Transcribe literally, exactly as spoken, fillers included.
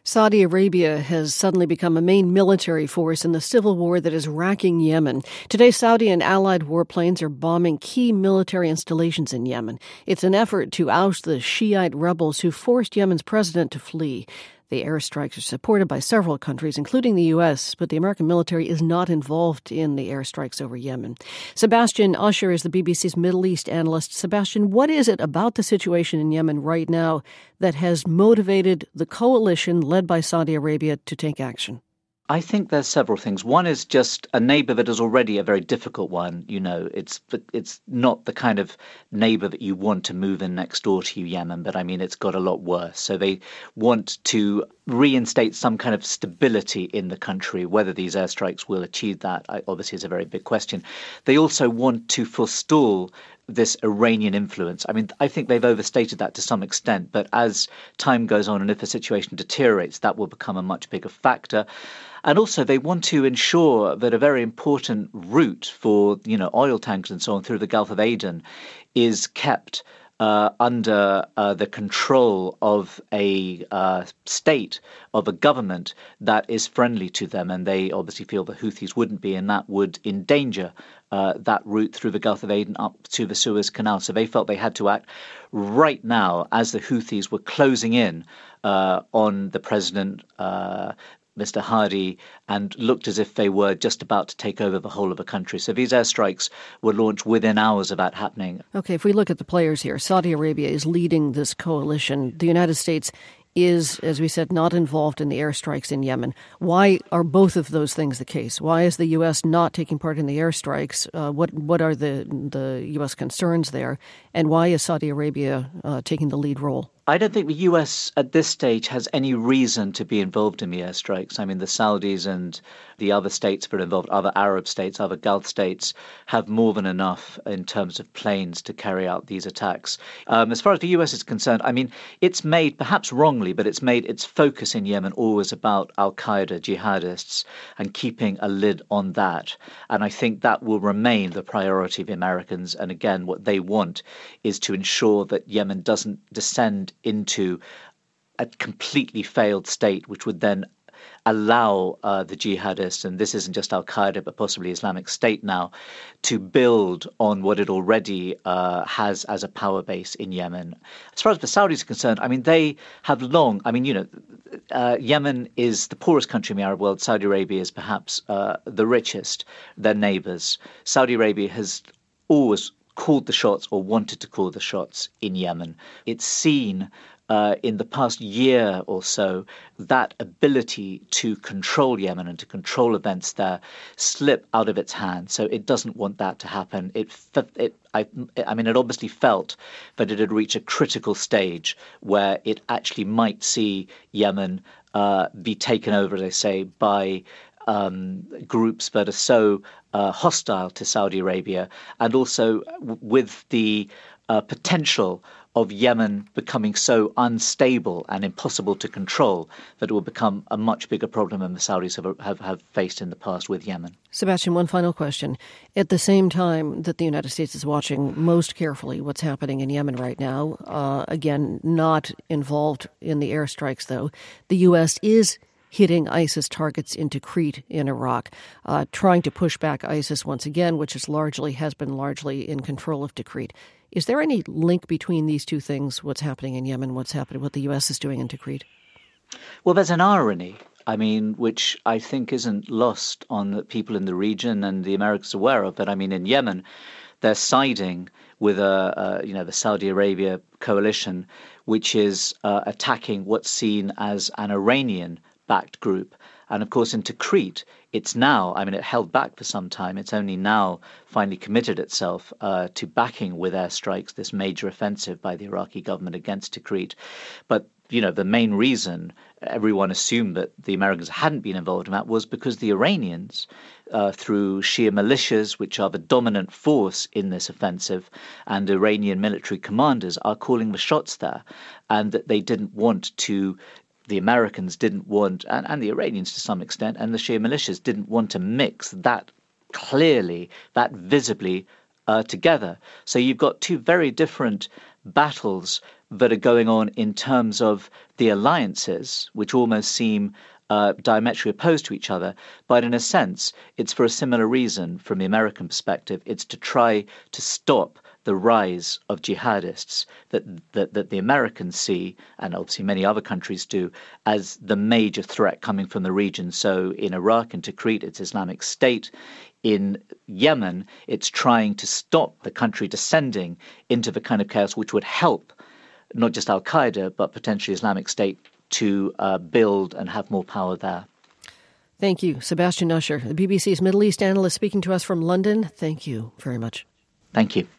Saudi Arabia has suddenly become a main military force in the civil war that is racking Yemen. Today, Saudi and allied warplanes are bombing key military installations in Yemen. It's an effort to oust the Shiite rebels who forced Yemen's president to flee. The airstrikes are supported by several countries, including the U S, but the American military is not involved in the airstrikes over Yemen. Sebastian Usher is the B B C's Middle East analyst. Sebastian, what is it about the situation in Yemen right now that has motivated the coalition led by Saudi Arabia to take action? I think there's several things. One is just a neighbor that is already a very difficult one. You know, it's it's not the kind of neighbor that you want to move in next door to you, Yemen, but I mean, it's got a lot worse. So they want to reinstate some kind of stability in the country. Whether these airstrikes will achieve that, obviously, is a very big question. They also want to forestall this Iranian influence. I mean, I think they've overstated that to some extent, but as time goes on and if the situation deteriorates, that will become a much bigger factor. And also they want to ensure that a very important route for, you know, oil tankers and so on through the Gulf of Aden is kept uh, under uh, the control of a uh, state, of a government that is friendly to them. And they obviously feel the Houthis wouldn't be, and that would endanger uh, that route through the Gulf of Aden up to the Suez Canal. So they felt they had to act right now as the Houthis were closing in uh, on the president, uh, Mister Hadi, and looked as if they were just about to take over the whole of the country. So these airstrikes were launched within hours of that happening. Okay, if we look at the players here, Saudi Arabia is leading this coalition. The United States is, as we said, not involved in the airstrikes in Yemen. Why are both of those things the case? Why is the U S not taking part in the airstrikes? Uh, what what are the, the U S concerns there? And why is Saudi Arabia uh, taking the lead role? I don't think the U S at this stage has any reason to be involved in the airstrikes. I mean, the Saudis and the other states that are involved, other Arab states, other Gulf states, have more than enough in terms of planes to carry out these attacks. Um, as far as the U S is concerned, I mean, it's made, perhaps wrongly, but it's made its focus in Yemen always about al-Qaeda jihadists and keeping a lid on that. And I think that will remain the priority of the Americans. And again, what they want is to ensure that Yemen doesn't descend into a completely failed state, which would then allow uh, the jihadists, and this isn't just al-Qaeda, but possibly Islamic State now, to build on what it already uh, has as a power base in Yemen. As far as the Saudis are concerned, I mean, they have long, I mean, you know, uh, Yemen is the poorest country in the Arab world. Saudi Arabia is perhaps uh, the richest, their neighbors. Saudi Arabia has always called the shots or wanted to call the shots in Yemen. It's seen uh, in the past year or so that ability to control Yemen and to control events there slip out of its hands. So it doesn't want that to happen. It, it, I, I mean, it obviously felt that it had reached a critical stage where it actually might see Yemen uh, be taken over, as they say, by Um, groups that are so uh, hostile to Saudi Arabia, and also w- with the uh, potential of Yemen becoming so unstable and impossible to control that it will become a much bigger problem than the Saudis have, have, have faced in the past with Yemen. Sebastian, one final question. At the same time that the United States is watching most carefully what's happening in Yemen right now, uh, again, not involved in the airstrikes, though, the U S is hitting ISIS targets in Tikrit in Iraq, uh, trying to push back ISIS once again, which is largely has been largely in control of Tikrit. Is there any link between these two things, what's happening in Yemen, what's happening, what the U S is doing in Tikrit? Well, there's an irony, I mean, which I think isn't lost on the people in the region and the Americans aware of. But I mean, in Yemen, they're siding with a, a you know the Saudi Arabia coalition, which is uh, attacking what's seen as an Iranian backed group. And of course, in Tikrit, it's now, I mean, it held back for some time. It's only now finally committed itself uh, to backing with airstrikes this major offensive by the Iraqi government against Tikrit. But, you know, the main reason everyone assumed that the Americans hadn't been involved in that was because the Iranians, uh, through Shia militias, which are the dominant force in this offensive, and Iranian military commanders are calling the shots there, and that they didn't want to the Americans didn't want, and, and the Iranians to some extent, and the Shia militias didn't want to mix that clearly, that visibly uh, together. So you've got two very different battles that are going on in terms of the alliances, which almost seem uh, diametrically opposed to each other. But in a sense, it's for a similar reason from the American perspective. It's to try to stop the rise of jihadists that, that that the Americans see, and obviously many other countries do, as the major threat coming from the region. So in Iraq and Tikrit, it's Islamic State. In Yemen, it's trying to stop the country descending into the kind of chaos which would help not just Al-Qaeda, but potentially Islamic State to uh, build and have more power there. Thank you. Sebastian Usher, the B B C's Middle East analyst speaking to us from London. Thank you very much. Thank you.